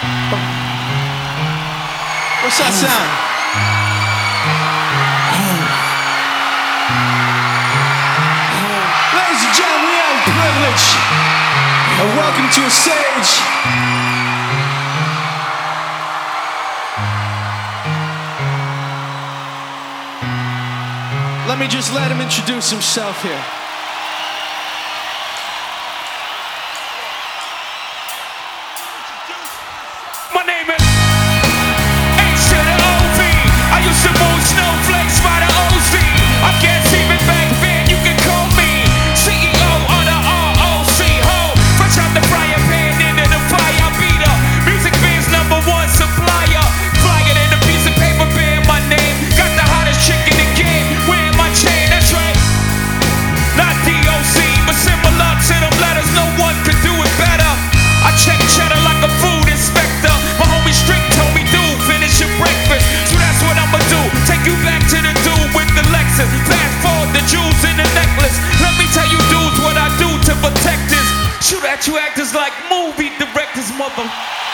What's that sound? Ladies and gentlemen, we have the privilege of welcome to a stage let me just let him introduce himself here. My name is H to the OV. I used to move snowflakes by the OC. I can't even back then, you can call me CEO of the ROC. Ho, fresh out the frying pan into the fire beater. Music biz #1 supplier. Flyer than a piece of paper bearing my name. Got the hottest chick in the game, wearing my chain, that's right. Not DOC, but similar to them letters, no one could do it better. I check cheddar like a food inspector. My homie Strick told me, dude, finish your breakfast. So that's what I'ma do. Take you back to the dude with the Lexus. Fast forward the jewels in the necklace. Let me tell you dudes what I do to protect this. Shoot at you actors like movie directors, mother.